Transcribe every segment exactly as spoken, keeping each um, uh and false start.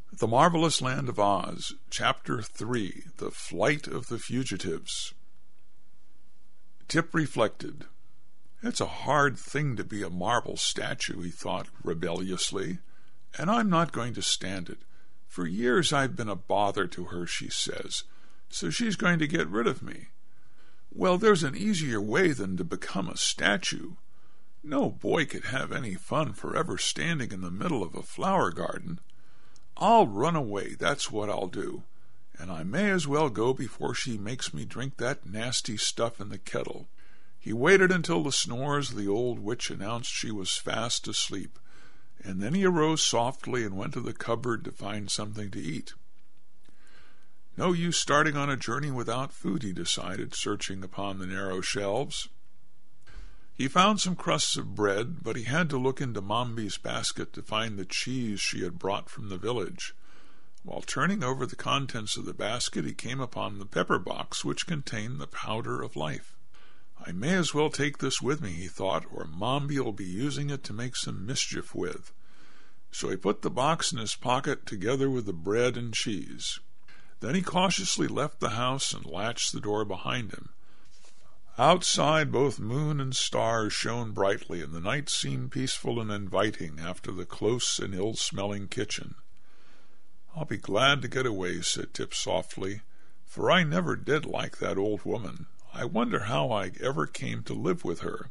The Marvelous Land of Oz, Chapter three, The Flight of the Fugitives. Tip reflected. It's a hard thing to be a marble statue, he thought rebelliously, and I'm not going to stand it. For years I've been a bother to her, she says, so she's going to get rid of me. Well, there's an easier way than to become a statue. No boy could have any fun forever standing in the middle of a flower garden. I'll run away, that's what I'll do, and I may as well go before she makes me drink that nasty stuff in the kettle. He waited until the snores of the old witch announced she was fast asleep, and then he arose softly and went to the cupboard to find something to eat. No use starting on a journey without food, he decided, searching upon the narrow shelves. He found some crusts of bread, but he had to look into Mombi's basket to find the cheese she had brought from the village. While turning over the contents of the basket, he came upon the pepper box, which contained the powder of life. I may as well take this with me, he thought, or Mombi will be using it to make some mischief with. So he put the box in his pocket together with the bread and cheese. Then he cautiously left the house and latched the door behind him. Outside, both moon and stars shone brightly, and the night seemed peaceful and inviting after the close and ill-smelling kitchen. I'll be glad to get away, said Tip softly, for I never did like that old woman. I wonder how I ever came to live with her.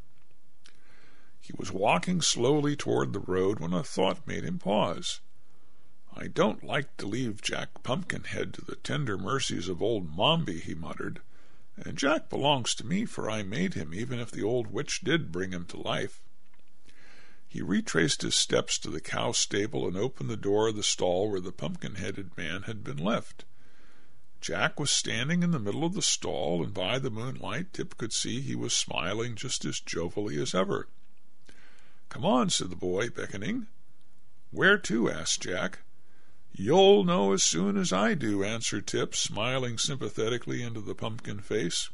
He was walking slowly toward the road when a thought made him pause. I don't like to leave Jack Pumpkinhead to the tender mercies of old Mombi, he muttered. And Jack belongs to me, for I made him, even if the old witch did bring him to life. He retraced his steps to the cow stable and opened the door of the stall where the pumpkin-headed man had been left. Jack was standing in the middle of the stall, and by the moonlight Tip could see he was smiling just as jovially as ever. "Come on," said the boy, beckoning. "Where to?" asked Jack. "You'll know as soon as I do," answered Tip, smiling sympathetically into the pumpkin face.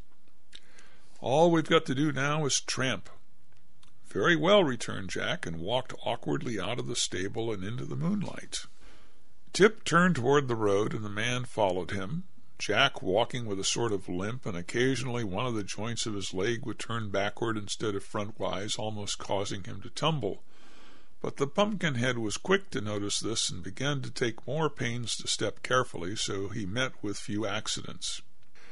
"All we've got to do now is tramp." "Very well," returned Jack, and walked awkwardly out of the stable and into the moonlight. Tip turned toward the road, and the man followed him, Jack walking with a sort of limp, and occasionally one of the joints of his leg would turn backward instead of frontwise, almost causing him to tumble. But the Pumpkinhead was quick to notice this and began to take more pains to step carefully, so he met with few accidents.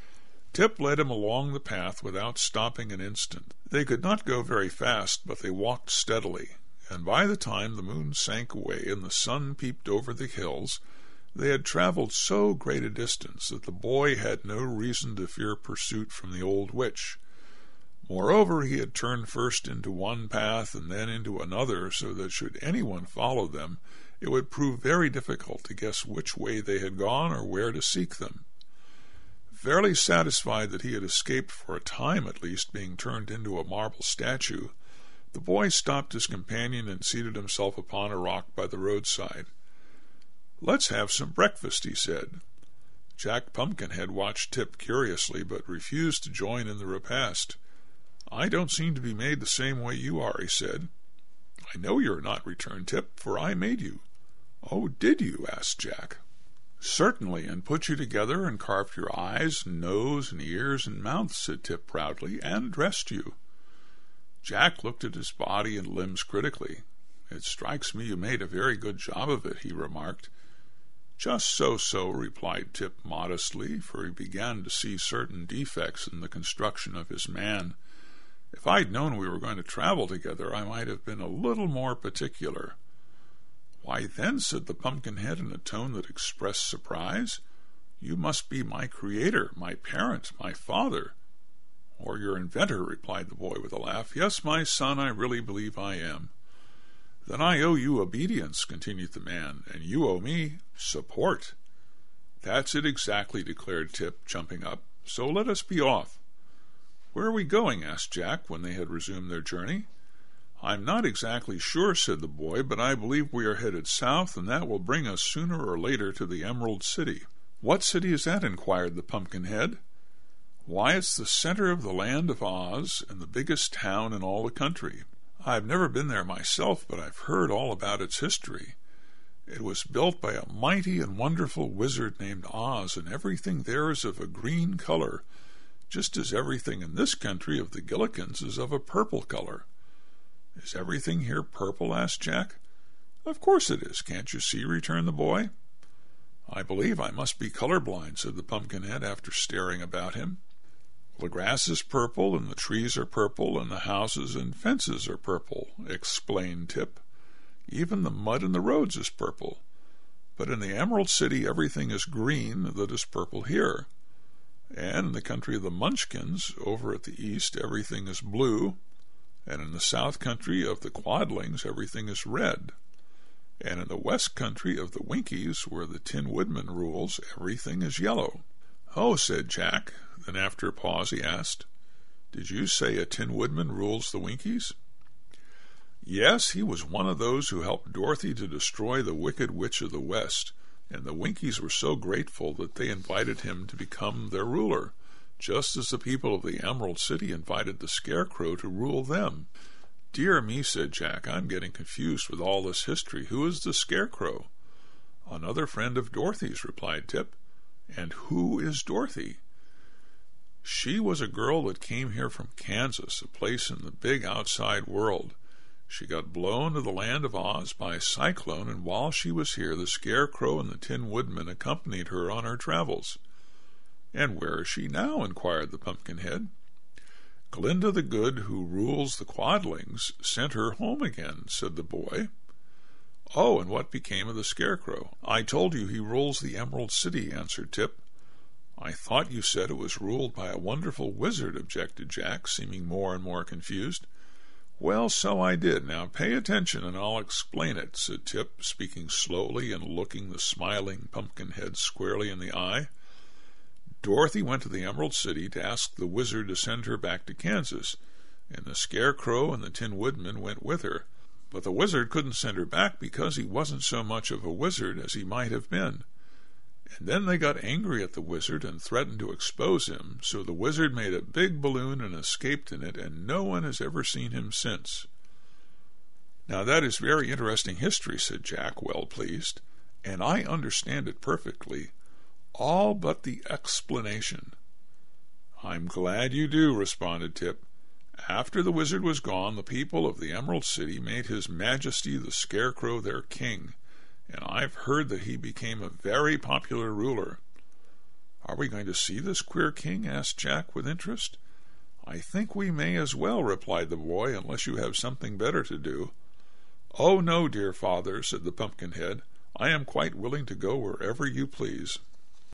Tip led him along the path without stopping an instant. They could not go very fast, but they walked steadily, and by the time the moon sank away and the sun peeped over the hills, they had traveled so great a distance that the boy had no reason to fear pursuit from the old witch. Moreover, he had turned first into one path and then into another, so that should anyone follow them, it would prove very difficult to guess which way they had gone or where to seek them. Fairly satisfied that he had escaped for a time at least being turned into a marble statue, the boy stopped his companion and seated himself upon a rock by the roadside. "Let's have some breakfast," he said. Jack Pumpkinhead watched Tip curiously, but refused to join in the repast. "I don't seem to be made the same way you are," he said. "I know you're not," returned Tip, "for I made you." "Oh, did you?" asked Jack. "Certainly, and put you together and carved your eyes and nose and ears and mouth," said Tip proudly, "and dressed you." Jack looked at his body and limbs critically. "It strikes me you made a very good job of it," he remarked. "Just so-so," replied Tip modestly, for he began to see certain defects in the construction of his man. "If I'd known we were going to travel together, I might have been a little more particular." "Why, then," said the Pumpkinhead in a tone that expressed surprise, "you must be my creator, my parent, my father." "Or your inventor," replied the boy with a laugh. "Yes, my son, I really believe I am." "Then I owe you obedience," continued the man, "and you owe me support." "That's it exactly," declared Tip, jumping up. "So let us be off." "Where are we going?" asked Jack, when they had resumed their journey. "I'm not exactly sure," said the boy, "but I believe we are headed south, and that will bring us sooner or later to the Emerald City." "What city is that?" inquired the Pumpkinhead. "Why, it's the center of the land of Oz, and the biggest town in all the country. I've never been there myself, but I've heard all about its history. It was built by a mighty and wonderful wizard named Oz, and everything there is of a green color, just as everything in this country of the Gillikins is of a purple color." "Is everything here purple?" asked Jack. "Of course it is. Can't you see?" returned the boy. "I believe I must be colorblind," said the Pumpkinhead after staring about him. "The grass is purple, and the trees are purple, and the houses and fences are purple," explained Tip. "Even the mud in the roads is purple. But in the Emerald City everything is green that is purple here. And in the country of the Munchkins, over at the east, everything is blue. And in the south country of the Quadlings, everything is red. And in the west country of the Winkies, where the Tin Woodman rules, everything is yellow." "Oh," said Jack. Then after a pause he asked, "Did you say a Tin Woodman rules the Winkies?" "Yes, he was one of those who helped Dorothy to destroy the Wicked Witch of the West, and the Winkies were so grateful that they invited him to become their ruler, just as the people of the Emerald City invited the Scarecrow to rule them." "Dear me," said Jack, "I'm getting confused with all this history. Who is the Scarecrow?" "Another friend of Dorothy's," replied Tip. "And who is Dorothy?" "She was a girl that came here from Kansas, a place in the big outside world. She got blown to the land of Oz by a cyclone, and while she was here, the Scarecrow and the Tin Woodman accompanied her on her travels." "And where is she now?" inquired the Pumpkinhead. "Glinda the Good, who rules the Quadlings, sent her home again," said the boy. "Oh, and what became of the Scarecrow?" "I told you he rules the Emerald City," answered Tip. "I thought you said it was ruled by a wonderful wizard," objected Jack, seeming more and more confused. "Well, so I did. Now pay attention and I'll explain it," said Tip, speaking slowly and looking the smiling Pumpkinhead squarely in the eye. "Dorothy went to the Emerald City to ask the wizard to send her back to Kansas, and the Scarecrow and the Tin Woodman went with her. But the wizard couldn't send her back because he wasn't so much of a wizard as he might have been. And then they got angry at the wizard and threatened to expose him, so the wizard made a big balloon and escaped in it, and no one has ever seen him since." "Now that is very interesting history," said Jack, well pleased, "and I understand it perfectly, all but the explanation." "I'm glad you do," responded Tip. "After the wizard was gone, the people of the Emerald City made His Majesty the Scarecrow their king, and I've heard that he became a very popular ruler." "Are we going to see this queer king?" asked Jack with interest. "I think we may as well," replied the boy, "unless you have something better to do." "Oh, no, dear father," said the Pumpkinhead. "I am quite willing to go wherever you please."